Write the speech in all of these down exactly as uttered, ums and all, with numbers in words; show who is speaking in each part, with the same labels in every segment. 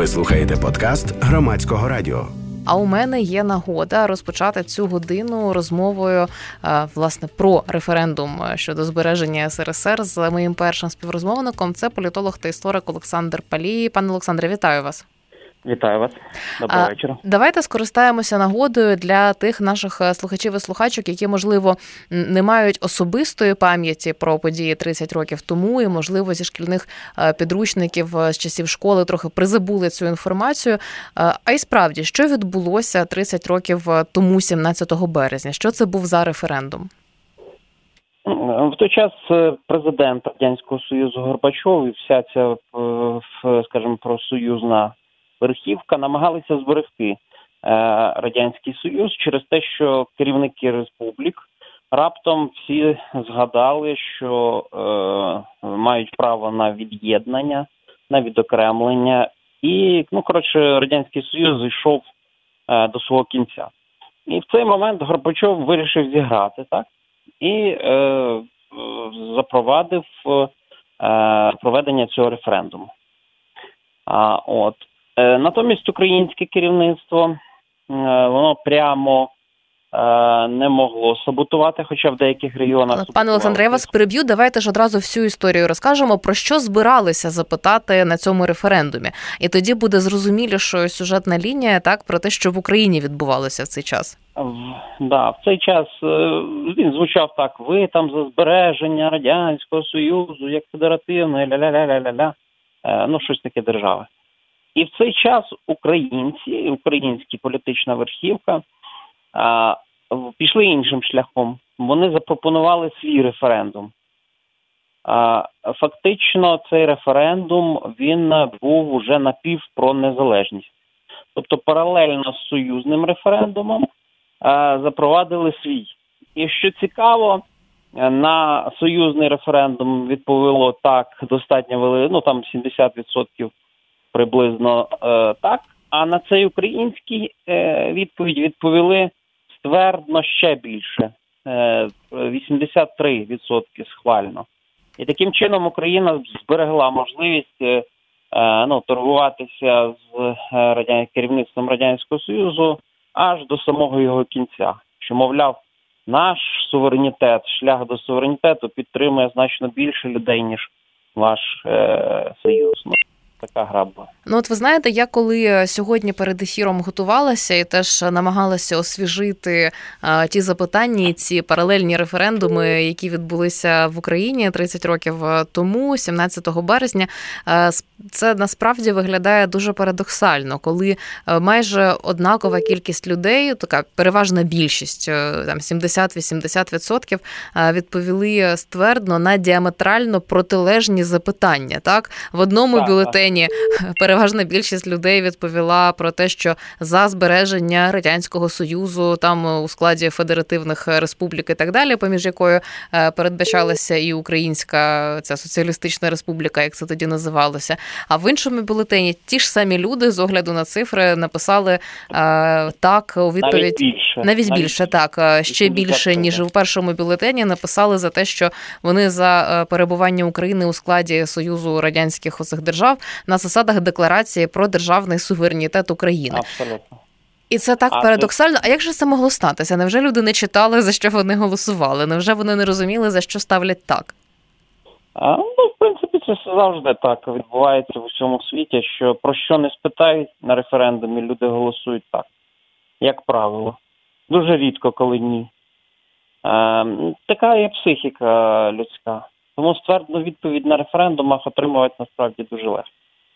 Speaker 1: Ви слухаєте подкаст Громадського радіо.
Speaker 2: А у мене є нагода розпочати цю годину розмовою, власне, про референдум щодо збереження ес ер ес ер з моїм першим співрозмовником. Це політолог та історик Олександр Палій. Пане Олександре, вітаю вас.
Speaker 3: Вітаю вас. Доброго
Speaker 2: а,
Speaker 3: вечора.
Speaker 2: Давайте скористаємося нагодою для тих наших слухачів і слухачок, які, можливо, не мають особистої пам'яті про події тридцять років тому і, можливо, зі шкільних підручників з часів школи трохи призабули цю інформацію. А й справді, що відбулося тридцять років тому, сімнадцятого березня? Що це був за референдум?
Speaker 3: В той час президент Радянського Союзу Горбачов і вся ця, скажімо, профсоюзна верхівка намагалися зберегти е, Радянський Союз через те, що керівники республік раптом всі згадали, що е, мають право на від'єднання, на відокремлення. І, ну, коротше, Радянський Союз зійшов е, до свого кінця. І в цей момент Горбачов вирішив зіграти, так? І е, запровадив е, проведення цього референдуму. А, от. Натомість українське керівництво, воно прямо не могло саботувати, хоча в деяких регіонах...
Speaker 2: Пане Олександре, я вас переб'ю, давайте ж одразу всю історію розкажемо, про що збиралися запитати на цьому референдумі. І тоді буде зрозумілішою сюжетна лінія, так, про те, що в Україні відбувалося в цей час.
Speaker 3: В, да, в цей час він звучав так: ви там за збереження Радянського Союзу, як федеративної, ля-ля-ля-ля-ля-ля, ну, щось таке держави. І в цей час українці, українська політична верхівка а, пішли іншим шляхом. Вони запропонували свій референдум. А, фактично цей референдум, він був уже напів про незалежність. Тобто паралельно з союзним референдумом а, запровадили свій. І що цікаво, на союзний референдум відповіло так достатньо велике, ну там сімдесят відсотків приблизно е, так, а на цей український е, відповідь відповіли ствердно ще більше, е, вісімдесят три відсотки схвально. І таким чином Україна зберегла можливість е, ну, торгуватися з радян... керівництвом Радянського Союзу аж до самого його кінця. Що, мовляв, наш суверенітет, шлях до суверенітету підтримує значно більше людей, ніж ваш е, союз. Така гра була.
Speaker 2: Ну, от ви знаєте, я коли сьогодні перед ефіром готувалася і теж намагалася освіжити а, ті запитання, ці паралельні референдуми, які відбулися в Україні тридцять років тому, сімнадцятого березня, а, це насправді виглядає дуже парадоксально, коли майже однакова кількість людей, така переважна більшість, там сімдесят-вісімдесят відсотків, відповіли ствердно на діаметрально протилежні запитання. Так? В одному так, бюлетені переважна більшість людей відповіла про те, що за збереження Радянського Союзу, там у складі федеративних республік і так далі, поміж якою передбачалася і Українська ця соціалістична республіка, як це тоді називалося. А в іншому бюлетені ті ж самі люди, з огляду на цифри, написали е, так у відповідь.
Speaker 3: Навіть більше.
Speaker 2: Навіть більше, так. Ще більше, ніж у першому бюлетені, написали за те, що вони за перебування України у складі Союзу Радянських оцих держав на засадах декларації про державний суверенітет України.
Speaker 3: Абсолютно.
Speaker 2: І це так а парадоксально. А як же це могло статися? Невже люди не читали, за що вони голосували? Невже вони не розуміли, за що ставлять так?
Speaker 3: А, ну, в принципі, це завжди так відбувається в усьому світі, що про що не спитають на референдумі, люди голосують так, як правило. Дуже рідко, коли ні. А, така є психіка людська. Тому ствердну відповідь на референдумах отримувати насправді дуже легко.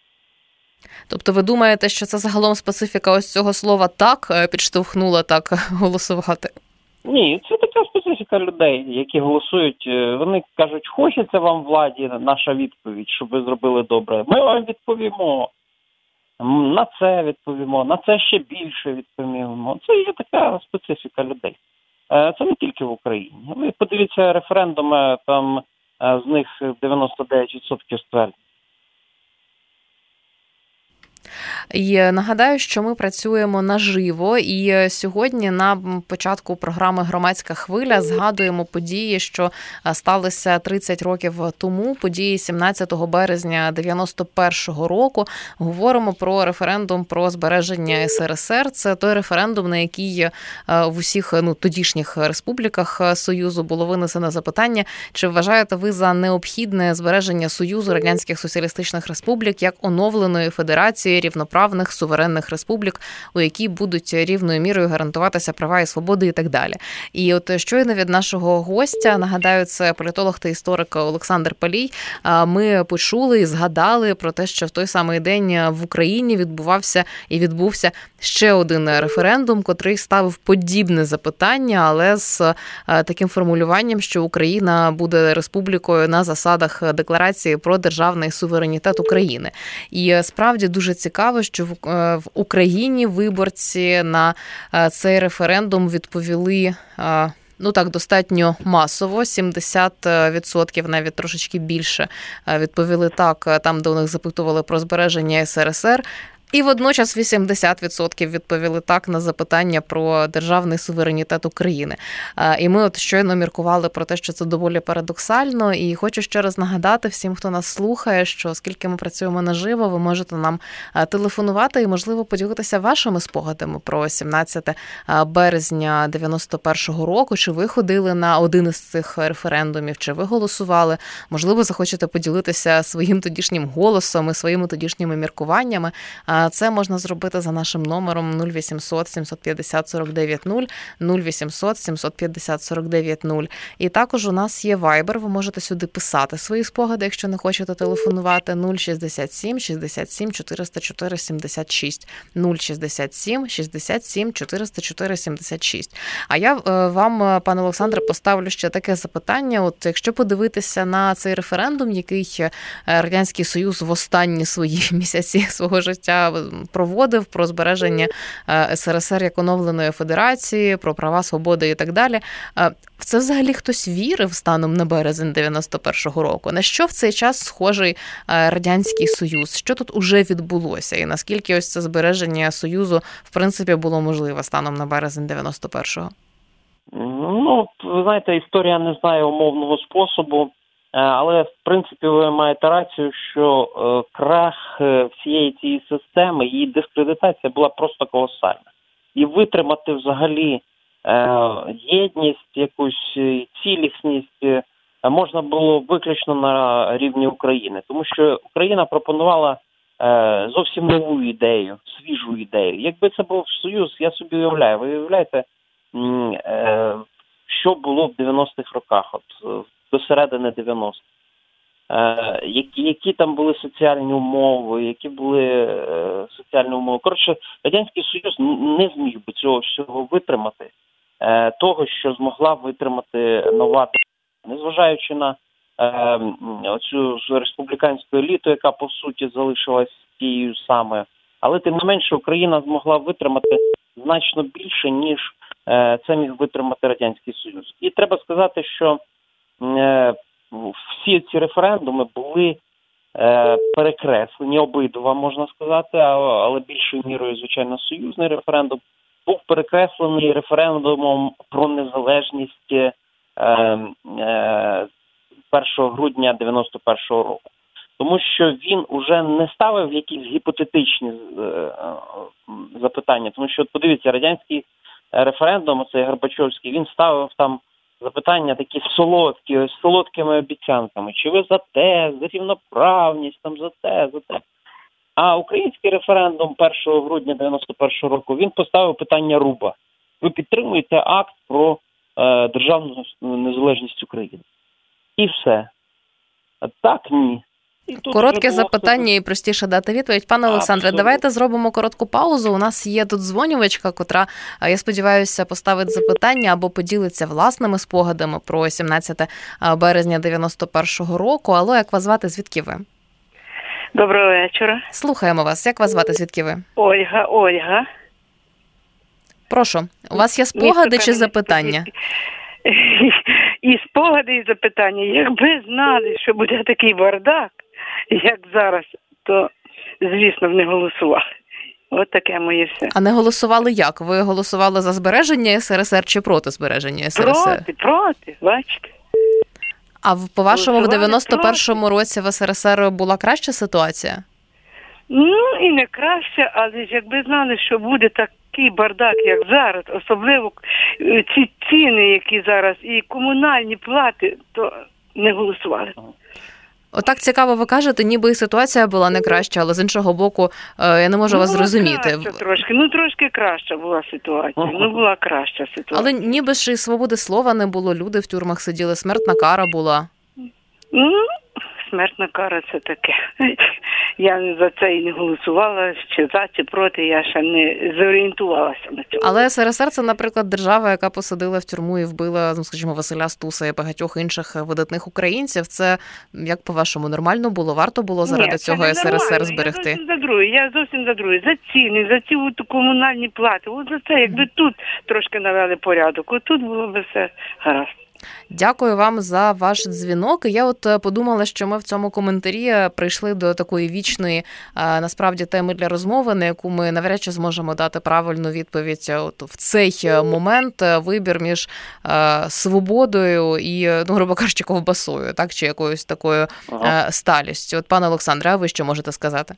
Speaker 2: Тобто ви думаєте, що це загалом специфіка ось цього слова «так» підштовхнула так голосувати?
Speaker 3: Ні, це така специфіка людей, які голосують. Вони кажуть, хочеться вам владі наша відповідь, щоб ви зробили добре. Ми вам відповімо. На це відповімо, на це ще більше відповімо. Це є така специфіка людей. Це не тільки в Україні. Ви подивіться референдуми, там з них дев'яносто дев'ять відсотків стверджень.
Speaker 2: І нагадаю, що ми працюємо наживо, і сьогодні на початку програми «Громадська хвиля» згадуємо події, що сталися тридцять років тому, події сімнадцятого березня дев'яносто першого року. Говоримо про референдум про збереження ес ер ес ер. Це той референдум, на який в усіх ну, тодішніх республіках Союзу було винесено запитання, чи вважаєте ви за необхідне збереження Союзу Радянських Соціалістичних Республік як оновленої федерації рівноправних суверенних республік, у якій будуть рівною мірою гарантуватися права і свободи і так далі. І от щойно від нашого гостя, нагадаю, це політолог та історик Олександр Палій, ми почули і згадали про те, що в той самий день в Україні відбувався і відбувся ще один референдум, котрий ставив подібне запитання, але з таким формулюванням, що Україна буде республікою на засадах декларації про державний суверенітет України. І справді дуже цікаво, що в Україні виборці на цей референдум відповіли ну так, достатньо масово, сімдесят відсотків, навіть трошечки більше, відповіли так, там, де у них запитували про збереження ес ер ес ер. І водночас вісімдесят відсотків відповіли так на запитання про державний суверенітет України. І ми от щойно міркували про те, що це доволі парадоксально. І хочу ще раз нагадати всім, хто нас слухає, що оскільки ми працюємо наживо, ви можете нам телефонувати і, можливо, поділитися вашими спогадами про сімнадцяте березня дев'яносто першого року. Чи ви ходили на один із цих референдумів, чи ви голосували? Можливо, захочете поділитися своїм тодішнім голосом і своїми тодішніми міркуваннями. Це можна зробити за нашим номером нуль вісімсот сімсот п'ятдесят сорок дев'ять нуль, нуль вісімсот сімсот п'ятдесят сорок дев'ять нуль. І також у нас є Viber, ви можете сюди писати свої спогади, якщо не хочете телефонувати, нуль шістдесят сім шістдесят сім чотириста чотири сімдесят шість, нуль шістдесят сім шістдесят сім чотириста чотири сімдесят шість. А я вам, пане Олександре, поставлю ще таке запитання. От якщо подивитися на цей референдум, який Радянський Союз в останні свої місяці свого життя проводив про збереження ес ер ес ер як оновленої федерації, про права, свободи і так далі. В це взагалі хтось вірив станом на березень дев'яносто першого року? На що в цей час схожий Радянський Союз? Що тут уже відбулося? І наскільки ось це збереження Союзу, в принципі, було можливе станом на березень дев'яносто першого?
Speaker 3: Ну, ви знаєте, історія не знає умовного способу. Але, в принципі, ви маєте рацію, що е, крах всієї цієї системи, її дискредитація була просто колосальна. І витримати взагалі е, єдність, якусь цілісність е, можна було виключно на рівні України. Тому що Україна пропонувала е, зовсім нову ідею, свіжу ідею. Якби це був Союз, я собі уявляю. Ви уявляєте, е, що було в дев'яностих роках, от до середини дев'яностих. Е, які, які там були соціальні умови, які були е, соціальні умови. Коротше, Радянський Союз не зміг би цього всього витримати, е, того, що змогла витримати нова держава. Незважаючи на е, оцю республіканську еліту, яка, по суті, залишилась тією самою. Але, тим не менше, Україна змогла витримати значно більше, ніж е, це міг витримати Радянський Союз. І треба сказати, що всі ці референдуми були е, перекреслені, обидва, можна сказати, але більшою мірою, звичайно, союзний референдум був перекреслений референдумом про незалежність е, е, першого грудня дев'яносто першого року. Тому що він уже не ставив якісь гіпотетичні е, запитання. Тому що, от подивіться, радянський референдум, цей Горбачовський, він ставив там запитання такі солодкі, з солодкими обіцянками. Чи ви за те, за рівноправність, там за те, за те. А український референдум першого грудня дев'яносто першого року, він поставив питання руба. Ви підтримуєте акт про е, державну незалежність України. І все. А так, ні.
Speaker 2: Коротке запитання і простіше дати відповідь. Пане Олександре, Абсолютно. Давайте зробимо коротку паузу. У нас є тут дзвонювачка, котра, я сподіваюся, поставить запитання або поділиться власними спогадами про сімнадцяте березня дев'яносто першого року. Алло, як вас звати, звідки ви?
Speaker 4: Доброго вечора.
Speaker 2: Слухаємо вас. Як вас звати, звідки ви?
Speaker 4: Ольга, Ольга.
Speaker 2: Прошу, у вас є спогади чи запитання?
Speaker 4: І спогади, і запитання. Якби знали, що буде такий бардак, як зараз, то, звісно, б не голосували. От таке моє все.
Speaker 2: А не голосували як? Ви голосували за збереження ес ер ес ер чи проти збереження ес ер ес ер?
Speaker 4: Проти, проти, бачите.
Speaker 2: А в- по-вашому в
Speaker 4: Голосували
Speaker 2: дев'яносто першому році в ес ер ес ер була краща ситуація?
Speaker 4: Ну, і не краще, але ж якби знали, що буде такий бардак, як зараз, особливо е, ці ціни, які зараз, і комунальні плати, то не голосували.
Speaker 2: Отак цікаво ви кажете, ніби і ситуація була не краща, але з іншого боку, е, я не можу вас
Speaker 4: Була
Speaker 2: зрозуміти.
Speaker 4: краща трошки, ну трошки краща була ситуація, ну була краща ситуація.
Speaker 2: Але ніби ж і свободи слова не було, люди в тюрмах сиділи, смертна кара була.
Speaker 4: Ну, смертна кара це таке. Я за це і не голосувала, чи за, чи проти, я ще не зорієнтувалася на цьому.
Speaker 2: Але ес ер ес ер – це, наприклад, держава, яка посадила в тюрму і вбила, ну, скажімо, Василя Стуса і багатьох інших видатних українців. Це, як по-вашому, нормально було? Варто було заради
Speaker 4: Ні, це
Speaker 2: цього
Speaker 4: не
Speaker 2: ес ер ес ер
Speaker 4: нормально.
Speaker 2: зберегти?
Speaker 4: Я зовсім за друге, я зовсім за друге. За ціни, за ці от комунальні плати. От за це, якби тут трошки навели порядок, от тут було б все гаразд.
Speaker 2: Дякую вам за ваш дзвінок. І я от е, подумала, що ми в цьому коментарі е, прийшли до такої вічної, е, насправді, теми для розмови, на яку ми навряд чи зможемо дати правильну відповідь е, от в цей е, момент. е, Вибір між е, свободою і, е, ну, грубо кажучи, ковбасою, так, чи якоюсь такою
Speaker 3: Ага.
Speaker 2: е, сталістю. От, пане Олександре, а ви що можете сказати?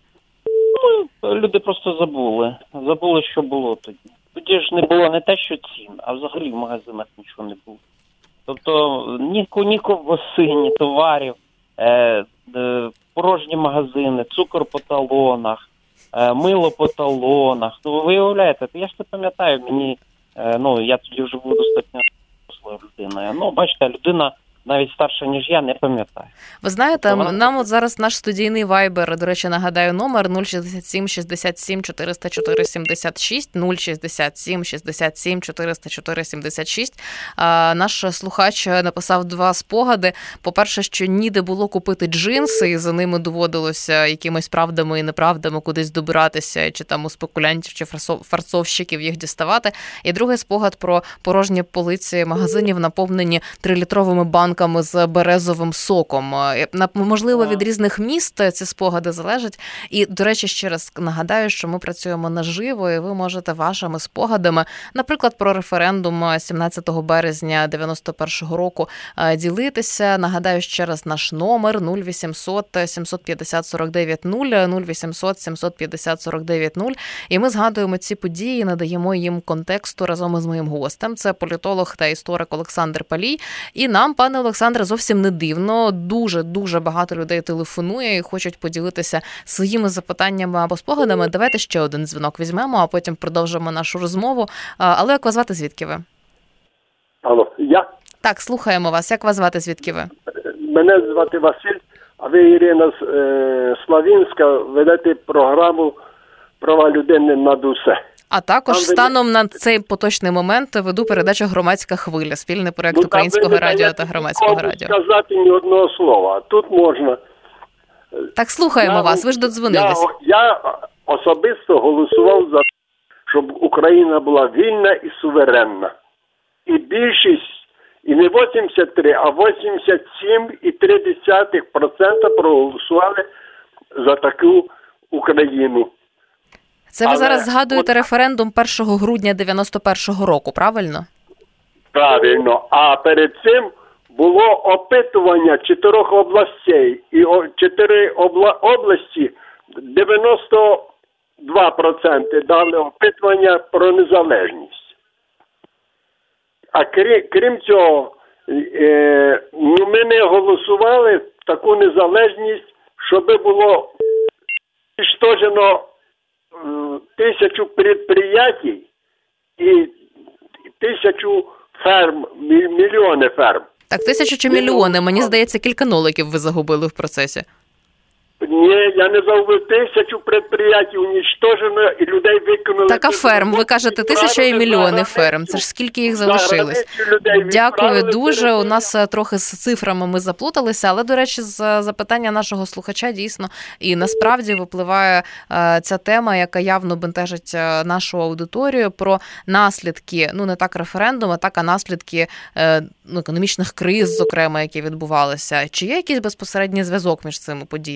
Speaker 3: Ну, люди просто забули. Забули, що було тоді. Тоді ж не було не те, що цін, а взагалі в магазинах нічого не було. Тобто ні, ко- ні ковбаси, ні товарів, е, е, порожні магазини, цукор по талонах, е, мило по талонах. Ну, ви уявляєте, я ж це пам'ятаю, мені, е, ну, я тоді вже був достатньо дорослою людиною. Ну, бачите, людина навіть старша, ніж я, не пам'ятає.
Speaker 2: Ви знаєте,
Speaker 3: Тобто вона-
Speaker 2: нам от зараз наш студійний вайбер, до речі, нагадаю, номер нуль шістдесят сім шістдесят сім чотириста чотири сімдесят шість, нуль шістдесят сім шістдесят сім чотириста чотири сімдесят шість. А, наш слухач написав два спогади. По-перше, що ніде було купити джинси, і за ними доводилося якимись правдами і неправдами кудись добиратися, чи там у спекулянтів, чи фарсо- фарцовщиків їх діставати. І другий спогад про порожні полиці магазинів, наповнені трилітровими банками з березовим соком. Е, на- Можливо, від різних міст ці спогади залежать. І, до речі, ще раз нагадаю, що ми працюємо наживо, і ви можете вашими спогадами, наприклад, про референдум сімнадцятого березня дев'яносто першого року е, ділитися. Нагадаю ще раз наш номер нуль вісімсот сімсот п'ятдесят сорок дев'ять нуль, нуль вісімсот сімсот п'ятдесят сорок дев'ять нуль. І ми згадуємо ці події, надаємо їм контексту разом із моїм гостем. Це політолог та історик Олександр Палій. І нам, пане Олександре, зовсім не дивно. Дуже-дуже багато людей телефонує і хочуть поділитися своїми запитаннями або спогадами. Давайте ще один дзвінок візьмемо, а потім продовжимо нашу розмову. А, Але як вас звати, звідки ви?
Speaker 5: Алло, я?
Speaker 2: Так, слухаємо вас. Як вас звати, звідки ви?
Speaker 5: Мене звати Василь, а ви, Ірина з е, Славінська, ведете програму «Права людини над усе».
Speaker 2: А також
Speaker 5: Там ви-
Speaker 2: станом на цей поточний момент веду передачу «Громадська хвиля», спільний проєкт
Speaker 5: там
Speaker 2: Українського
Speaker 5: ви не
Speaker 2: радіо
Speaker 5: даєте
Speaker 2: та Громадського
Speaker 5: нікому
Speaker 2: радіо.
Speaker 5: сказати ні одного слова, а тут можна.
Speaker 2: Так, слухаємо
Speaker 5: Я-
Speaker 2: вас, ви ж додзвонились.
Speaker 5: Я, я особисто голосував за те, щоб Україна була вільна і суверенна. І більшість, і не вісімдесят три, а вісімдесят сім і три десятих відсотка проголосували за таку Україну.
Speaker 2: Це ви
Speaker 5: але
Speaker 2: зараз згадуєте
Speaker 5: от-
Speaker 2: референдум першого грудня дев'яносто першого року, правильно?
Speaker 5: Правильно. А перед цим було опитування чотирьох областей. І о- чотири обла- області дев'яносто два відсотки дали опитування про незалежність. А крім, крім цього, е, ну, ми не голосували в таку незалежність, щоб було знищено е, тисячу підприємств і тисячу ферм, мі- мільйони ферм.
Speaker 2: Так, тисячу чи мільйони? Мені здається, кілька ноликів ви загубили в процесі.
Speaker 5: Ні, я не загубив тисячу підприємств, унічтожено і людей викинули.
Speaker 2: Так, а
Speaker 5: з
Speaker 2: ферм, ви
Speaker 5: роботи,
Speaker 2: кажете, тисяча і
Speaker 5: відправили за
Speaker 2: мільйони
Speaker 5: границю.
Speaker 2: ферм. Це ж скільки їх
Speaker 5: За
Speaker 2: залишилось?
Speaker 5: границю людей
Speaker 2: Дякую
Speaker 5: відправили
Speaker 2: дуже. У
Speaker 5: територію.
Speaker 2: нас е, трохи з цифрами ми заплуталися, але, до речі, з запитання нашого слухача дійсно і насправді випливає е, ця тема, яка явно бентежить е, нашу аудиторію, про наслідки, ну не так референдуму, так, а наслідки е, ну, економічних криз, зокрема, які відбувалися. Чи є якийсь безпосередній зв'язок між цими подіями, там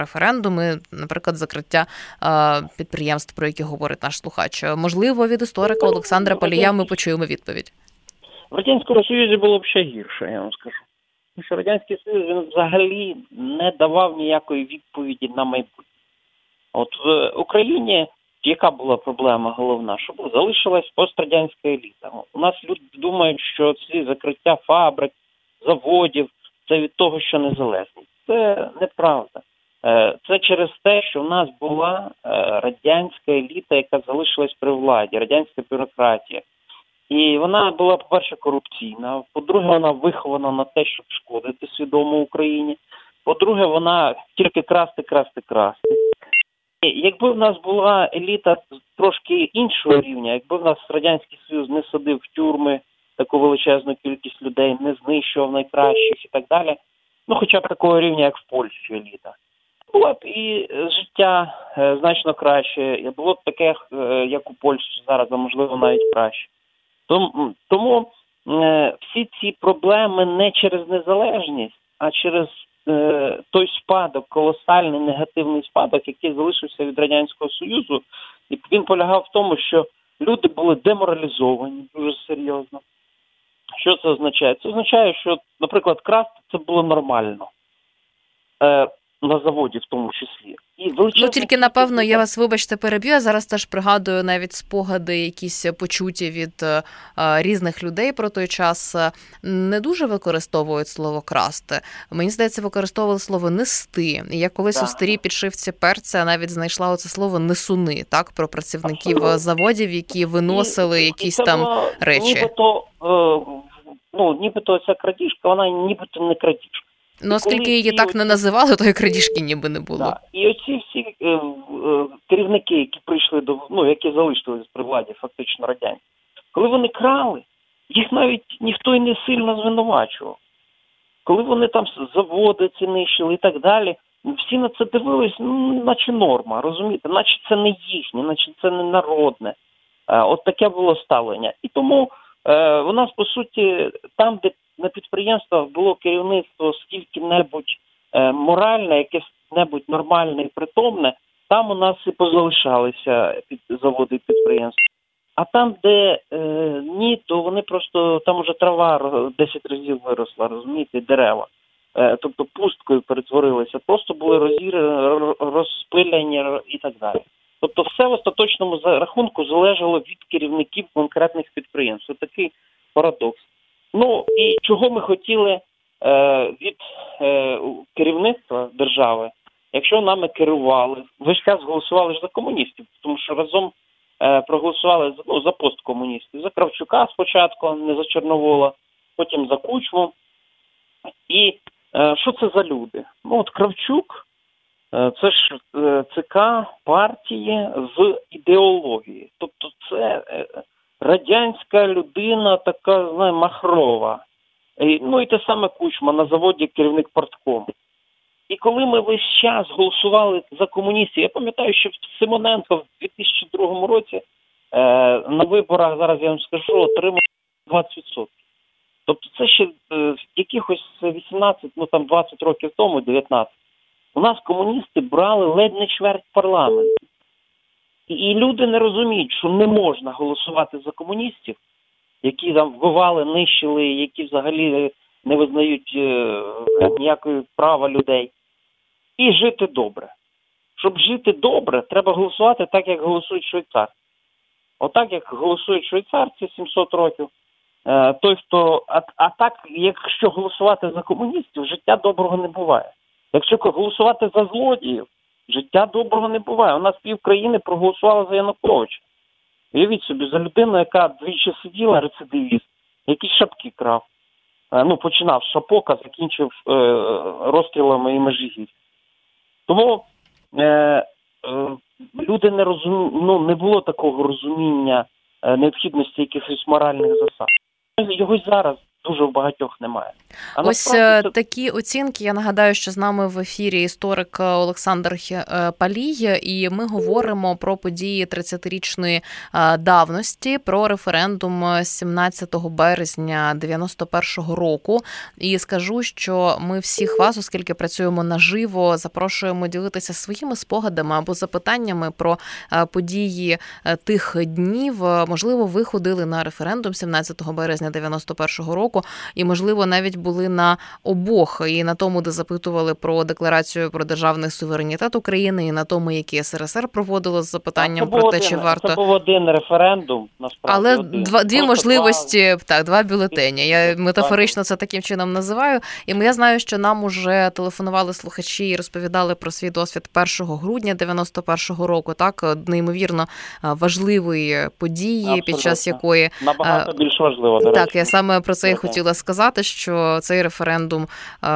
Speaker 2: референдуми, наприклад, закриття підприємств, про які говорить наш слухач. Можливо, від історика Олександра Палія ми почуємо відповідь.
Speaker 3: В Радянському Союзі було б ще гірше, я вам скажу. Тому що Радянський Союз він взагалі не давав ніякої відповіді на майбутнє. От в Україні яка була проблема головна? Щоб залишилась пострадянська еліта. У нас люди думають, що ці закриття фабрик, заводів – це від того, що незалежність. Це неправда. Це через те, що в нас була радянська еліта, яка залишилась при владі, радянська бюрократія. І вона була, по-перше, корупційна, по-друге, вона вихована на те, щоб шкодити свідомо Україні, по-друге, вона тільки красти, красти, красти. І якби в нас була еліта трошки іншого рівня, якби в нас Радянський Союз не садив в тюрми таку величезну кількість людей, не знищував найкращих і так далі, ну хоча б такого рівня, як в Польщі еліта, було б і життя е, значно краще, і було б таке, е, як у Польщі зараз, а можливо навіть краще. Тому, тому е, всі ці проблеми не через незалежність, а через е, той спадок, колосальний негативний спадок, який залишився від Радянського Союзу. І він полягав в тому, що люди були деморалізовані дуже серйозно. Що це означає? Це означає, що, наприклад, красти це було нормально. Е, на заводі в тому числі. І
Speaker 2: ну, тільки, напевно, я вас, вибачте, переб'ю, я зараз теж пригадую навіть спогади якісь почуті від е, різних людей про той час. Не дуже використовують слово «красти». Мені здається, використовували слово «нести». І я колись так. у старій підшивці перця навіть знайшла оце слово «несуни», так, про працівників Абсолютно. заводів, які виносили і, якісь і там було, речі.
Speaker 3: Нібито, е, ну, нібито ця крадіжка, вона нібито не крадіжка.
Speaker 2: Ну, оскільки її так оці... не називали, то і крадіжки ніби не було.
Speaker 3: Да. І оці всі е, е, керівники, які прийшли до, ну, які залишились при владі фактично радянські, коли вони крали, їх навіть ніхто і не сильно звинувачував. Коли вони там заводи ці нищили і так далі, всі на це дивились, ну, наче норма, розумієте, наче це не їхнє, наче це не народне. Е, от таке було ставлення. І тому е, у нас, по суті, там, де на підприємствах було керівництво скільки-небудь е, моральне, якесь-небудь нормальне і притомне, там у нас і позалишалися під, заводи і підприємства. А там, де е, ні, то вони просто, там уже трава десять разів виросла, розумієте, дерева. Е, тобто пусткою перетворилися, просто були розір, розпилені і так далі. Тобто все в остаточному рахунку залежало від керівників конкретних підприємств. Це такий парадокс. Ну, і чого ми хотіли е, від е, керівництва держави, якщо нами керували, весь час голосували ж за комуністів, тому що разом е, проголосували ну, за посткомуністів, за Кравчука спочатку, не за Чорновола, потім за Кучму. І е, що це за люди? Ну, от Кравчук, е, це ж е, ЦК партії з ідеології, тобто це... Е, радянська людина така, знає, махрова. І, ну і те саме Кучма на заводі керівник парткому. І коли ми весь час голосували за комуністів, я пам'ятаю, що Симоненко в дві тисячі другому році е, на виборах, зараз я вам скажу, отримав двадцять відсотків. Тобто це ще е, якихось вісімнадцять, ну там двадцять років тому, дев'ятнадцять, у нас комуністи брали ледь не чверть парламенту. І люди не розуміють, що не можна голосувати за комуністів, які там вбивали, нищили, які взагалі не визнають е, ніякої права людей, і жити добре. Щоб жити добре, треба голосувати так, як голосують швейцарці. Отак, як голосують швейцарці сімсот років, е, той, хто... А, а так, якщо голосувати за комуністів, життя доброго не буває. Якщо голосувати за злодіїв, життя доброго не буває. У нас пів країни проголосувало за Януковича. Уявіть собі, за людину, яка двічі сиділа, рецидивіст, якісь шапки крав. Ну, починав з шапок, а закінчив е, розстрілами і Межигір'я. Тому е, е, люди не розуміють, ну, не було такого розуміння е, необхідності якихось моральних засад. Його зараз дуже в багатьох немає. А
Speaker 2: Ось
Speaker 3: насправді це...
Speaker 2: такі оцінки. Я нагадаю, що з нами в ефірі історик Олександр Палій, і ми говоримо про події тридцятирічної давності, про референдум сімнадцятого березня дев'яносто першого року. І скажу, що ми всіх вас, оскільки працюємо наживо, запрошуємо ділитися своїми спогадами або запитаннями про події тих днів. Можливо, ви ходили на референдум сімнадцятого березня дев'яносто першого року, і, можливо, навіть були на обох, і на тому, де запитували про декларацію про державний суверенітет України, і на тому, який ес ер ес ер проводило з запитанням про те,
Speaker 3: один,
Speaker 2: чи варто...
Speaker 3: Це був один референдум, насправді.
Speaker 2: Але
Speaker 3: один.
Speaker 2: два, дві
Speaker 3: Просто
Speaker 2: можливості,
Speaker 3: два...
Speaker 2: так, два бюлетені. Я метафорично це таким чином називаю. І я знаю, що нам уже телефонували слухачі і розповідали про свій досвід першого грудня дев'яносто першого року, так, неймовірно важливої події, абсолютно, під час якої...
Speaker 3: Набагато більш важливо, до
Speaker 2: Так,
Speaker 3: речі.
Speaker 2: я саме про це і хотіла сказати, що цей референдум,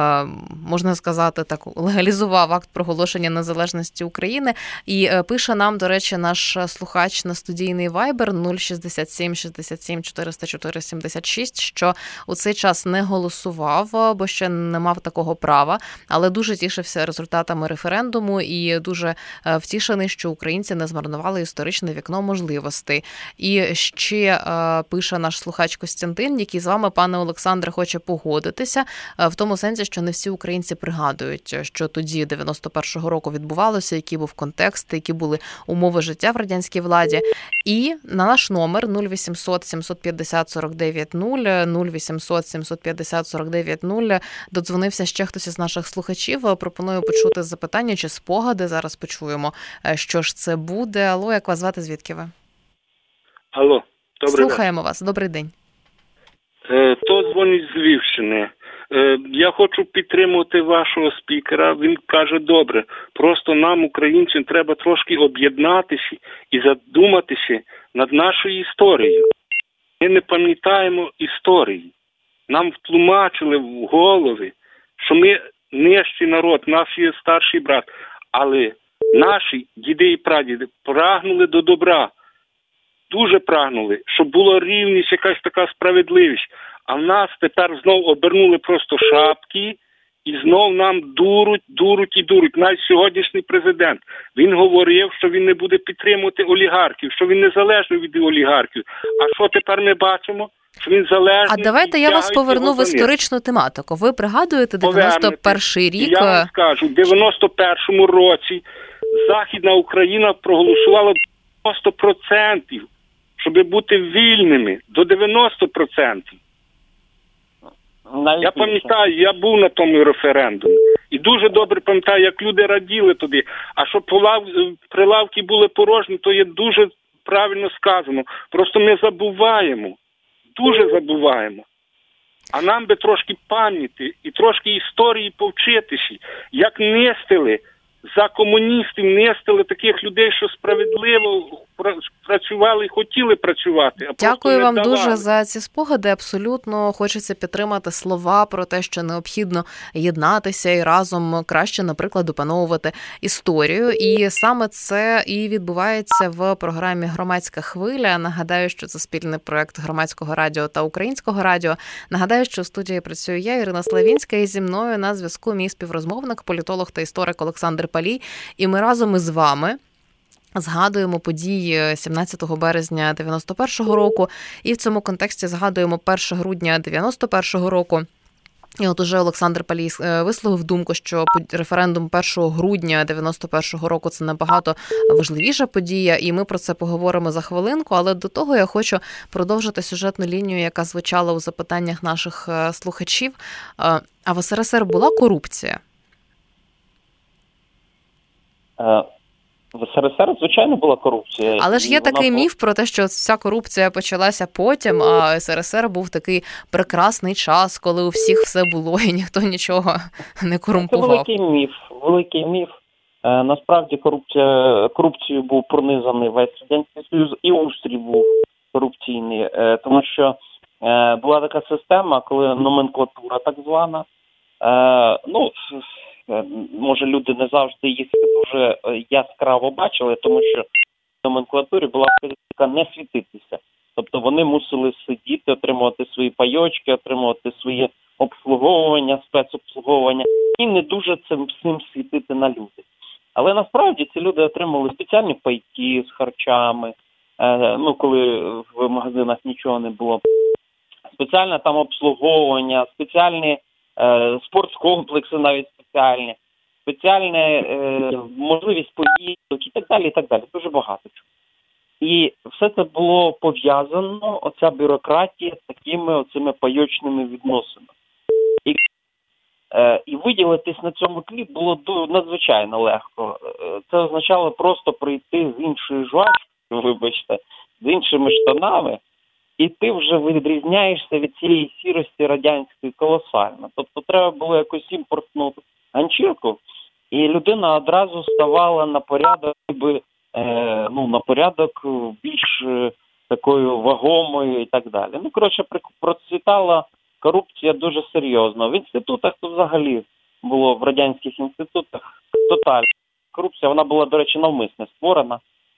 Speaker 2: можна сказати, так, легалізував акт проголошення незалежності України. І пише нам, до речі, наш слухач на студійний Viber нуль шістдесят сім шістдесят сім чотириста чотири сімдесят шість, що у цей час не голосував, бо ще не мав такого права, але дуже тішився результатами референдуму і дуже втішений, що українці не змарнували історичне вікно можливостей. І ще пише наш слухач Костянтин, який з вами, пане Олександре, хоче погодитися в тому сенсі, що не всі українці пригадують, що тоді дев'яносто першого року відбувалося, який був контекст, які були умови життя в радянській владі. І на наш номер нуль вісімсот сімсот п'ятдесят сорок дев'ять нуль, нуль вісімсот сімсот п'ятдесят сорок дев'ять нуль додзвонився ще хтось із наших слухачів. Пропоную почути запитання чи спогади. Зараз почуємо, що ж це буде. Алло, як вас звати, звідки ви?
Speaker 6: Алло, добрий
Speaker 2: Слухаємо
Speaker 6: день.
Speaker 2: вас. Добрий день.
Speaker 6: Е, то дзвонить з Львівщини. Е, я хочу підтримувати вашого спікера. Він каже, добре, просто нам, українцям, треба трошки об'єднатися і задуматися над нашою історією. Ми не пам'ятаємо історії. Нам втлумачили в голови, що ми нижчий народ, наш є старший брат. Але наші діди і прадіди прагнули до добра. Дуже прагнули, щоб була рівність, якась така справедливість. А в нас тепер знов обернули просто шапки і знов нам дуруть, дуруть і дуруть. Навіть сьогоднішній президент, він говорив, що він не буде підтримувати олігархів, що він незалежний від олігархів. А що тепер ми бачимо? Що він залежний.
Speaker 2: А давайте я вас поверну в історичну тематику. Ви пригадуєте дев'яносто перший рік?
Speaker 6: Я вам скажу, в дев'яносто першому році Західна Україна проголосувала дев'яносто відсотків, щоб бути вільними, до дев'яносто відсотків.
Speaker 3: Навіть
Speaker 6: я пам'ятаю, я був на тому референдумі. І дуже добре пам'ятаю, як люди раділи туди. А щоб прилавки були порожні, то є дуже правильно сказано. Просто ми забуваємо. Дуже забуваємо. А нам би трошки пам'яті і трошки історії повчитися, як нестили за комуністів, нестили таких людей, що справедливо працювали і хотіли працювати. А
Speaker 2: Дякую вам
Speaker 6: давали.
Speaker 2: дуже за ці спогади. Абсолютно хочеться підтримати слова про те, що необхідно єднатися і разом краще, наприклад, опановувати історію. І саме це і відбувається в програмі «Громадська хвиля». Нагадаю, що це спільний проект Громадського радіо та Українського радіо. Нагадаю, що в студії працюю я, Ірина Славінська, і зі мною на зв'язку мій співрозмовник, політолог та історик Олександр Палій. І ми разом із вами згадуємо події сімнадцятого березня дев'яносто першого року, і в цьому контексті згадуємо першого грудня дев'яносто першого року. І от уже Олександр Палій висловив думку, що референдум першого грудня дев'яносто першого року – це набагато важливіша подія, і ми про це поговоримо за хвилинку, але до того я хочу продовжити сюжетну лінію, яка звучала у запитаннях наших слухачів. А в ес ер ес ер була корупція?
Speaker 3: В ес ер ес ер, звичайно, була корупція.
Speaker 2: Але ж є
Speaker 3: вона
Speaker 2: такий
Speaker 3: була...
Speaker 2: міф про те, що вся корупція почалася потім, а ес ер ес ер був такий прекрасний час, коли у всіх все було і ніхто нічого не корумпував.
Speaker 3: Це великий міф, великий міф. Е, насправді корупція, корупцією був пронизаний весь Радянський Союз, і устрій був корупційний, е, тому що е, була така система, коли номенклатура так звана, е, ну, може, люди не завжди їх дуже яскраво бачили, тому що в номенклатурі була вказівка не світитися. Тобто вони мусили сидіти, отримувати свої пайочки, отримувати своє обслуговування, спецобслуговування і не дуже цим всім світити на люди. Але насправді ці люди отримали спеціальні пайки з харчами, е, ну коли в магазинах нічого не було, спеціальне там обслуговування, спеціальні е, спорткомплекси навіть спеціальні, спеціальна е, можливість поїздок і так далі, і так далі. Дуже багато чого. І все це було пов'язано, оця бюрократія, з такими оцими пайочними відносинами. І, е, і виділитись на цьому тлі було надзвичайно легко. Е, це означало просто прийти з іншою жвачкою, вибачте, з іншими штанами, і ти вже відрізняєшся від цієї сірості радянської колосально. Тобто треба було якусь імпортну ганчірку, і людина одразу ставала на порядок, ніби, е, ну, на порядок більш е, такою вагомою і так далі. Ну, коротше, процвітала корупція дуже серйозно. В інститутах то взагалі було, в радянських інститутах, тотальна корупція. Вона була, до речі, навмисне створена.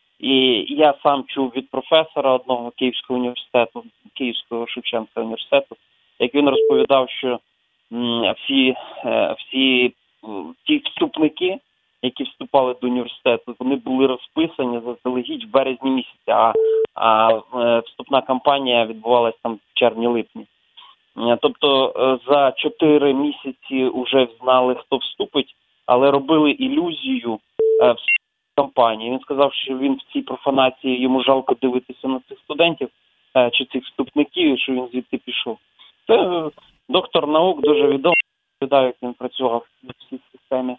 Speaker 3: І я сам чув від професора одного Київського університету, Київського Шевченка університету, як він розповідав, що м, всі, е, всі м, ті вступники, які вступали до університету, вони були розписані заздалегідь в березні місяці, а, а е, вступна кампанія відбувалася там в червні-липні. Е, тобто е, за чотири місяці вже знали, хто вступить, але робили ілюзію е, кампанії. Він сказав, що він в цій профанації, йому жалко дивитися на цих студентів е, чи цих вступників, що він звідти пішов. Це е, доктор наук, дуже відомий, як він працював в цій системі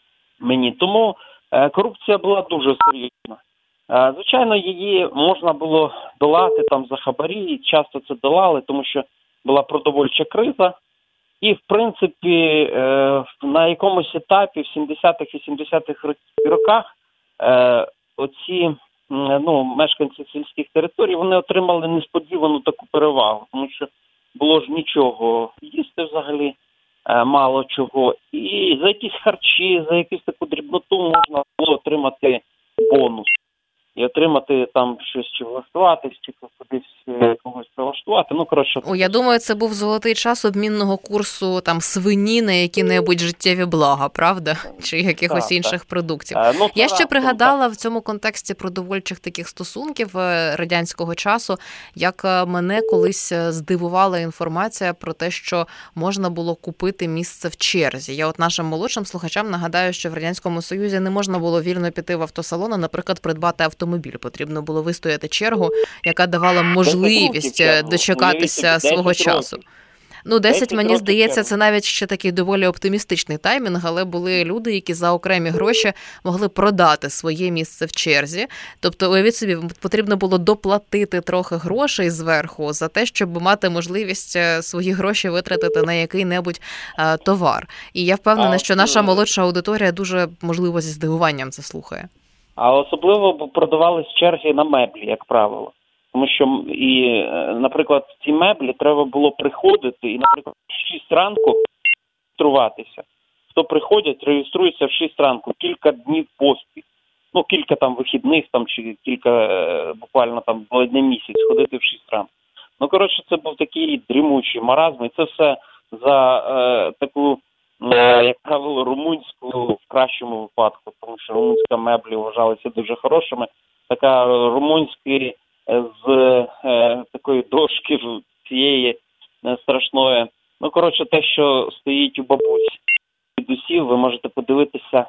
Speaker 3: мені. Тому е, корупція була дуже серйозна. Е, звичайно, її можна було долати там за хабарі, і часто це долали, тому що була продовольча криза. І, в принципі, е, на якомусь етапі в сімдесятих-вісімдесятих роках Е, оці ну, мешканці сільських територій, вони отримали несподівану таку перевагу, тому що було ж нічого їсти взагалі, е, мало чого. І за якісь харчі, за якусь таку дрібноту можна було отримати бонус. І отримати там щось, чи влаштуватись, чи кудись когось прилаштувати. Ну, коротше.
Speaker 2: О, я думаю, це був золотий час обмінного курсу там свині на які-небудь життєві блага, правда? Чи якихось так, інших так. продуктів. А, ну, я ще пригадала так. в цьому контексті продовольчих таких стосунків радянського часу, як мене колись здивувала інформація про те, що можна було купити місце в черзі. Я от нашим молодшим слухачам нагадаю, що в Радянському Союзі не можна було вільно піти в автосалон, а, наприклад, придбати автомобіль. Потрібно було вистояти чергу, яка давала можливість дочекатися свого часу. Ну, десять, мені здається, це навіть ще такий доволі оптимістичний таймінг, але були люди, які за окремі гроші могли продати своє місце в черзі. Тобто, уявіть собі, потрібно було доплатити трохи грошей зверху за те, щоб мати можливість свої гроші витратити на який-небудь а, товар. І я впевнена, що наша молодша аудиторія дуже, можливо, зі здивуванням це слухає.
Speaker 3: А особливо продавались черги на меблі, як правило. Тому що, і, наприклад, ці меблі треба було приходити і, наприклад, в шість ранку реєструватися. Хто приходять, реєструється в шість ранку, кілька днів поспіль. Ну, кілька там вихідних, там, чи кілька, буквально там, один місяць ходити в шість ранку. Ну, коротше, це був такий дрімучий маразм, і це все за е, таку, е, як правило, румунську в кращому випадку, тому що румунська меблі вважалися дуже хорошими. Така румунська з е, такої дошки цієї е, страшної. Ну, коротше, те, що стоїть у бабусь дідусів, ви можете подивитися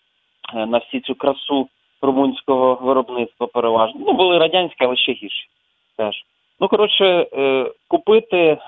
Speaker 3: е, на всі цю красу румунського виробництва переважно. Ну, були радянські, але ще гірші теж. Ну, коротше, е, купити е,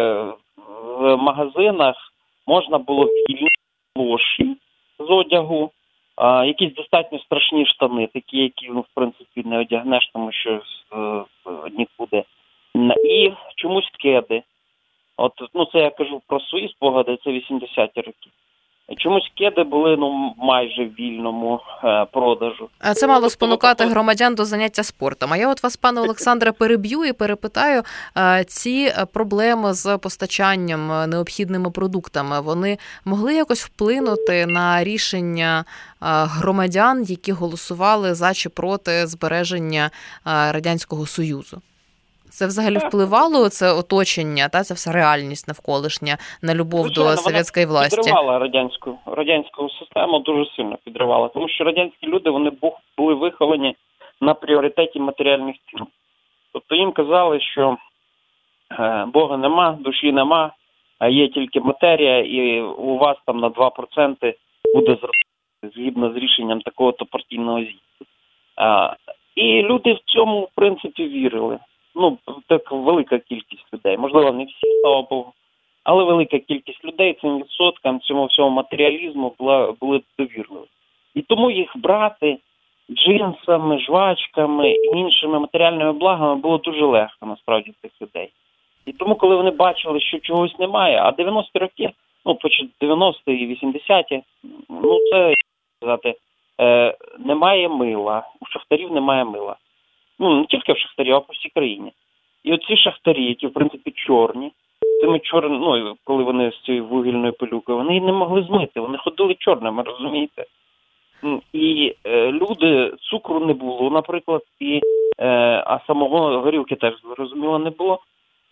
Speaker 3: в магазинах можна було вільні лоші з одягу, а, якісь достатньо страшні штани, такі, які, ну, в принципі, не одягнеш, тому що е, нікуди. І чомусь кеди. От, ну, це я кажу про свої спогади, це вісімдесяті роки. Чомусь кеди були, ну, майже в вільному е, продажу.
Speaker 2: А це мало спонукати громадян до заняття спортом. А я от вас, пане Олександре, переб'ю і перепитаю, ці проблеми з постачанням необхідними продуктами, вони могли якось вплинути на рішення громадян, які голосували за чи проти збереження Радянського Союзу? Це взагалі впливало, це оточення, та це вся реальність навколишня на любов
Speaker 3: Звичайно,
Speaker 2: до совєтської власті?
Speaker 3: Підривала радянську, радянську систему, дуже сильно підривала. Тому що радянські люди, вони були виховані на пріоритеті матеріальних цін. Тобто їм казали, що е, Бога нема, душі нема, а є тільки матерія, і у вас там на два відсотки буде зростати згідно з рішенням такого-то партійного з'їзду. Е, і люди в цьому, в принципі, вірили. Ну, так велика кількість людей. Можливо, не всі, слава Богу. Але велика кількість людей цим відсоткам, цьому всьому матеріалізму була, були довірливі. І тому їх брати джинсами, жвачками і іншими матеріальними благами було дуже легко, насправді, цих людей. І тому, коли вони бачили, що чогось немає, а дев'яності роки, ну, дев'яності і вісімдесяті, ну, це, як сказати, е, немає мила. У шахтарів немає мила. Ну, не тільки в шахтарів, а по всій країні. І оці шахтарі, які, в принципі, чорні, цими чорними, ну, коли вони з цією вугільною пилюкою, вони її не могли змити, вони ходили чорними, розумієте? І е, люди, цукру не було, наприклад, і, е, а самого горілки теж, зрозуміло, не було.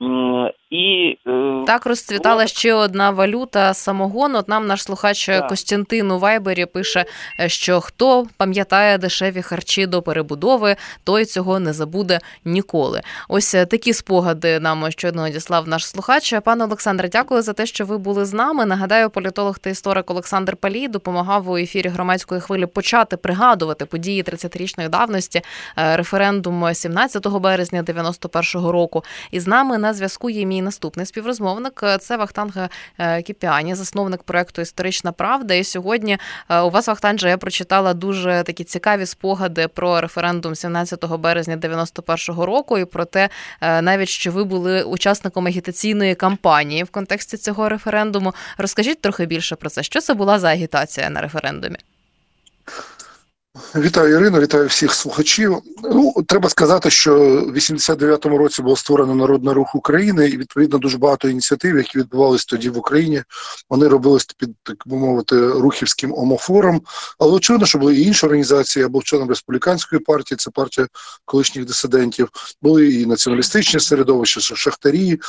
Speaker 3: І, е,
Speaker 2: так розцвітала була... ще одна валюта – самогон. От нам наш слухач так. Костянтин у Вайбері пише, що хто пам'ятає дешеві харчі до перебудови, той цього не забуде ніколи. Ось такі спогади нам щойно надіслав наш слухач. Пане Олександре, дякую за те, що ви були з нами. Нагадаю, політолог та історик Олександр Палій допомагав у ефірі Громадської хвилі почати пригадувати події тридцятирічної давності, референдум сімнадцятого березня дев'яносто першого року. І з нами на зв'язку є мій наступний співрозмовник. Це Вахтанг Кіпіані, засновник проєкту «Історична правда». І сьогодні у вас, Вахтанже, я прочитала дуже такі цікаві спогади про референдум сімнадцятого березня дев'яносто першого року і про те, навіть, що ви були учасником агітаційної кампанії в контексті цього референдуму. Розкажіть трохи більше про це. Що це була за агітація на референдумі?
Speaker 7: Вітаю, Ірино, вітаю всіх слухачів. Ну, треба сказати, що в вісімдесят дев'ятому році було створено Народний Рух України, і, відповідно, дуже багато ініціатив, які відбувалися тоді в Україні, вони робились під, так би мовити, рухівським омофором. Але очевидно, що були і інші організації, я був членом республіканської партії, це партія колишніх дисидентів, були і націоналістичні середовища, шахтарі,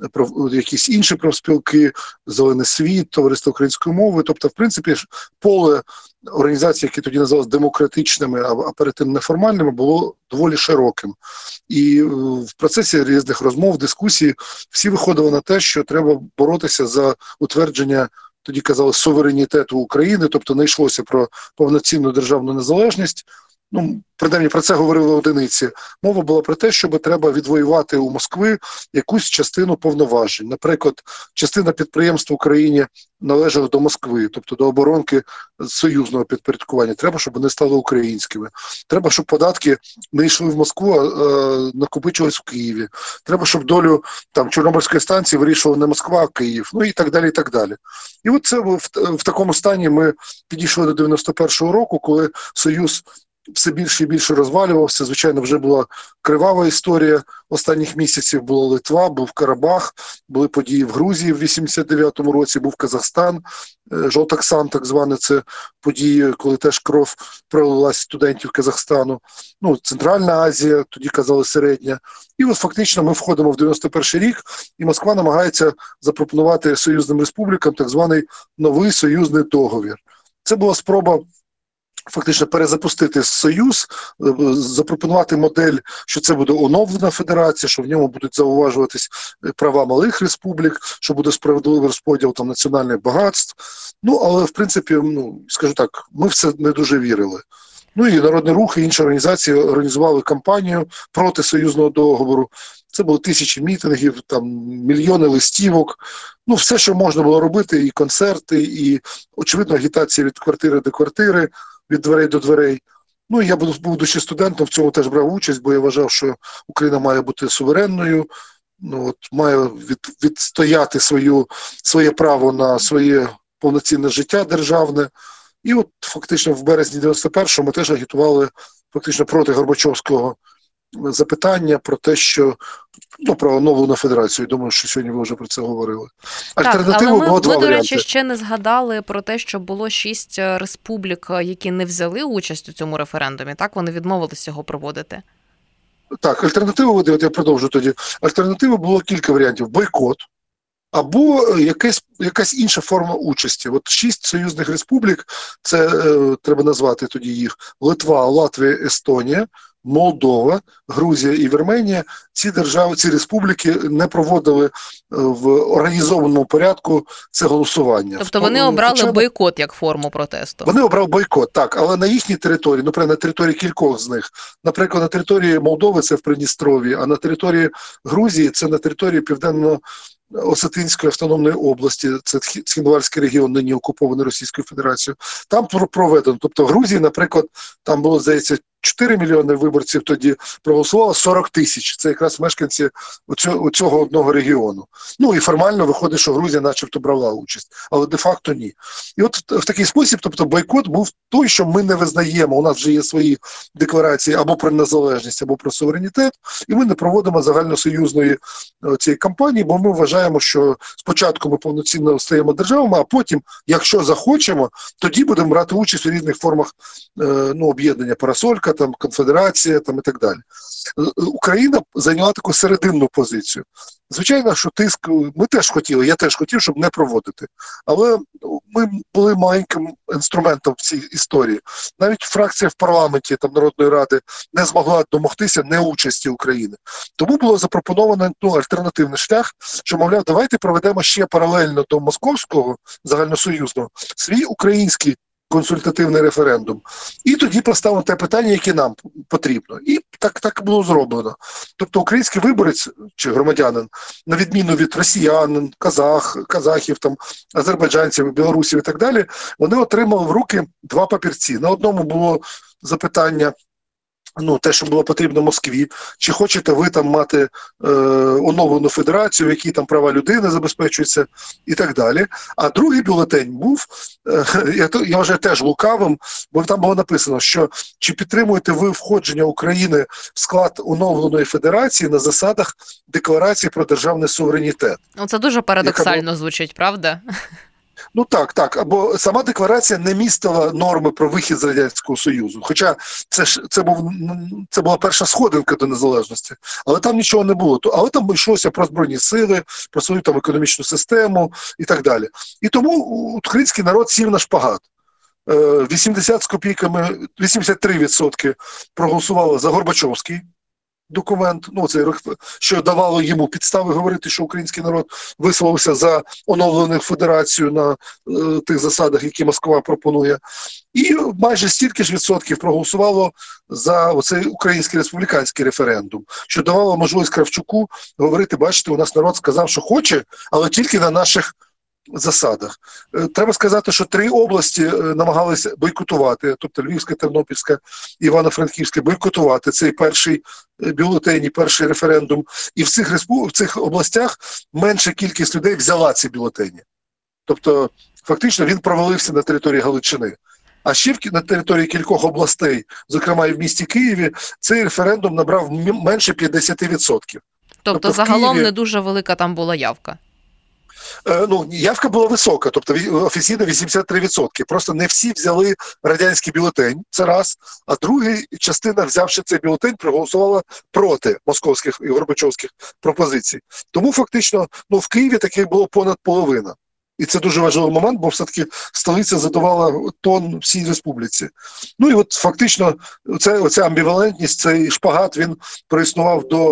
Speaker 7: якісь інші профспілки, Зелений світ, Товариство української мови. Тобто, в принципі, поле організацій, які тоді називалися демократичними, а перед тим неформальними, було доволі широким. І в процесі різних розмов, дискусій всі виходили на те, що треба боротися за утвердження, тоді казали, суверенітету України, тобто не йшлося про повноцінну державну незалежність. Ну, принаймні, про це говорили одиниці. Мова була про те, щоб треба відвоювати у Москви якусь частину повноважень. Наприклад, частина підприємств в Україні належала до Москви, тобто до оборонки союзного підпорядкування. Треба, щоб вони стали українськими. Треба, щоб податки не йшли в Москву, а е, накопичувались в Києві. Треба, щоб долю там Чорнобильської станції вирішувала не Москва, а Київ. Ну і так далі, і так далі. І от це в, в такому стані ми підійшли до дев'яносто першого року, коли Союз все більше і більше розвалювався. Звичайно, вже була кривава історія останніх місяців. Була Литва, був Карабах, були події в Грузії в вісімдесят дев'ятому році, був Казахстан, Жовтоксан, так зване, це події, коли теж кров пролилась студентів Казахстану. Ну, Центральна Азія, тоді казали середня. І от фактично ми входимо в дев'яносто перший рік, і Москва намагається запропонувати союзним республікам так званий новий союзний договір. Це була спроба фактично перезапустити Союз, запропонувати модель, що це буде оновлена федерація, що в ньому будуть зауважуватись права малих республік, що буде справедливий розподіл там національних багатств. Ну, але в принципі, ну, скажу так, ми в це не дуже вірили. Ну і Народний Рух, і інші організації організували кампанію проти союзного договору. Це були тисячі мітингів, там мільйони листівок. Ну, все, що можна було робити, і концерти, і, очевидно, агітація від квартири до квартири, від дверей до дверей. Ну, я, будучи студентом, в цьому теж брав участь, бо я вважав, що Україна має бути суверенною, ну, от, має від, відстояти свою, своє право на своє повноцінне життя державне. І от фактично в березні дев'яносто першого ми теж агітували фактично проти Горбачовського запитання про те, що, ну, про оновлену федерацію. Думаю, що сьогодні ви вже про це говорили.
Speaker 2: Альтернативу було два варіанти. Ми, до речі, ще не згадали про те, що було шість республік, які не взяли участь у цьому референдумі. Так, вони відмовилися його проводити.
Speaker 7: Так, альтернативи, от я продовжу тоді. Альтернативи було кілька варіантів. Бойкот або якась, якась інша форма участі. От шість союзних республік, це е, треба назвати тоді їх: Литва, Латвія, Естонія, Молдова, Грузія і Вірменія. Ці держави, ці республіки не проводили в організованому порядку це голосування.
Speaker 2: Тобто вони обрали Хоча, бойкот як форму протесту?
Speaker 7: Вони обрали бойкот, так, але на їхній території, наприклад, на території кількох з них. Наприклад, на території Молдови це в Придністров'ї, а на території Грузії це на території Південного Осетинської автономної області, це Цхінвальський регіон, нині окупований Російською Федерацією. Там проведено. Тобто в Грузії, наприклад, там було, здається, чотири мільйони виборців тоді проголосувало, сорок тисяч. Це якраз мешканці оцього, оцього одного регіону. Ну і формально виходить, що Грузія начебто брала участь, але де-факто ні. І от в, в такий спосіб, тобто бойкот був той, що ми не визнаємо. У нас вже є свої декларації або про незалежність, або про суверенітет, і ми не проводимо загальносоюзної цієї кампанії, бо ми вважаємо, що спочатку ми повноцінно стаємо державами, а потім, якщо захочемо, тоді будемо брати участь у різних формах е, ну, об'єднання, парасолька, там, конфедерація там, і так далі. Україна зайняла таку серединну позицію. Звичайно, що тиск, ми теж хотіли, я теж хотів, щоб не проводити. Але ми були маленьким інструментом в цій історії. Навіть фракція в парламенті там, Народної Ради не змогла домогтися неучасті України. Тому було запропоновано ну, альтернативний шлях, що, мовляв, давайте проведемо ще паралельно до московського загальносоюзного свій український консультативний референдум. І тоді поставимо те питання, яке нам потрібно. І так, так було зроблено. Тобто український виборець чи громадянин, на відміну від росіян, казах, казахів, там, азербайджанців, білорусів і так далі, вони отримали в руки два папірці. На одному було запитання, ну, те, що було потрібно Москві, чи хочете ви там мати е, оновлену федерацію, в якій там права людини забезпечуються і так далі. А другий бюлетень був, е, я, я вважаю, теж лукавим, бо там було написано, що чи підтримуєте ви входження України в склад оновленої федерації на засадах декларації про державний суверенітет.
Speaker 2: Ну, це дуже парадоксально була... звучить, правда?
Speaker 7: Ну так, так. Або сама декларація не містила норми про вихід з Радянського Союзу. Хоча це ж це був це була перша сходинка до незалежності, але там нічого не було. Але там йшлося про збройні сили, про свою там економічну систему і так далі. І тому український народ сів на шпагат. вісімдесят з копійками, вісімдесят три відсотки проголосувало за Горбачовський документ, ну це що давало йому підстави говорити, що український народ висловився за оновлену федерацію на е, тих засадах, які Москва пропонує. І майже стільки ж відсотків проголосувало за оцей український республіканський референдум, що давало можливість Кравчуку говорити, бачите, у нас народ сказав, що хоче, але тільки на наших засадах. Треба сказати, що три області намагалися бойкотувати, тобто Львівська, Тернопільська, Івано-Франківська, бойкотувати цей перший бюлетень, перший референдум. І в цих, респу... в цих областях менша кількість людей взяла ці бюлетені. Тобто, фактично, він провалився на території Галичини. А ще на території кількох областей, зокрема і в місті Києві, цей референдум набрав менше п'ятдесят відсотків.
Speaker 2: Тобто, тобто загалом Києві... не дуже велика там була явка?
Speaker 7: Ну, явка була висока, тобто офіційно вісімдесят три відсотки. Просто не всі взяли радянський бюлетень, це раз. А друга частина, взявши цей бюлетень, проголосувала проти московських і горбачовських пропозицій. Тому фактично, ну, в Києві таких було понад половина. І це дуже важливий момент, бо все-таки столиця задавала тон всій республіці. Ну і от фактично оця, оця амбівалентність, цей шпагат, він проіснував до,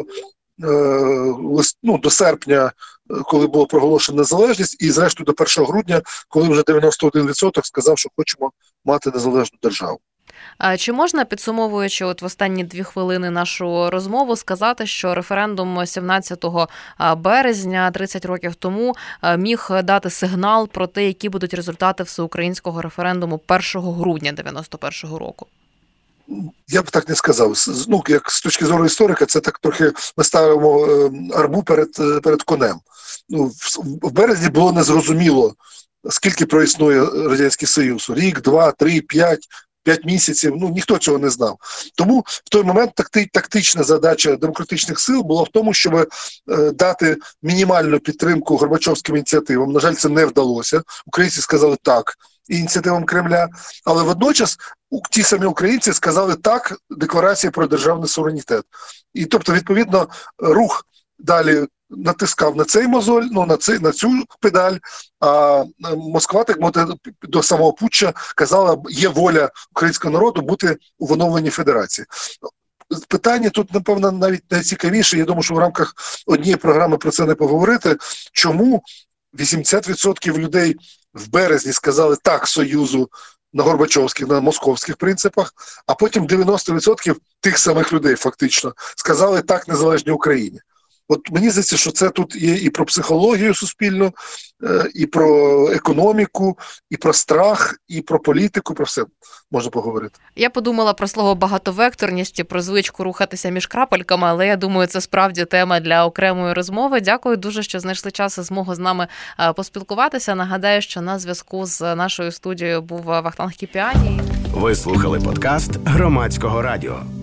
Speaker 7: е, ну, до серпня, коли було проголошено незалежність, і зрештою до першого грудня, коли вже дев'яносто один відсоток сказав, що хочемо мати незалежну державу.
Speaker 2: А чи можна, підсумовуючи от в останні дві хвилини нашу розмову, сказати, що референдум сімнадцятого березня, тридцять років тому, міг дати сигнал про те, які будуть результати всеукраїнського референдуму першого грудня дев'яносто першого року?
Speaker 7: Я б так не сказав. Ну, як з точки зору історика, це так трохи ми ставимо арбу перед, перед конем. Ну, в, в березні було незрозуміло, скільки проіснує Радянський Союз. Рік, два, три, п'ять, п'ять місяців. Ну, ніхто цього не знав. Тому в той момент такти, тактична задача демократичних сил була в тому, щоб е, дати мінімальну підтримку Горбачовським ініціативам. На жаль, це не вдалося. Українці сказали так. і ініціативам Кремля, але водночас ті самі українці сказали так декларації про державний суверенітет. І тобто, відповідно, рух далі натискав на цей мозоль, ну на цей, на цю педаль, а Москва, так мовити, до самого путча казала, є воля українського народу бути у оновленій федерації. Питання тут, напевно, навіть найцікавіше, я думаю, що в рамках однієї програми про це не поговорити, чому вісімдесят відсотків людей в березні сказали так Союзу на горбачовських, на московських принципах, а потім дев'яносто відсотків тих самих людей фактично сказали так незалежній Україні. От мені здається, що це тут є і про психологію суспільну, і про економіку, і про страх, і про політику, про все можна поговорити.
Speaker 2: Я подумала про слово багатовекторність і про звичку рухатися між крапельками, але я думаю, це справді тема для окремої розмови. Дякую дуже, що знайшли час і змогу з нами поспілкуватися. Нагадаю, що на зв'язку з нашою студією був Вахтанг Кіпіані.
Speaker 1: Ви слухали подкаст Громадського радіо.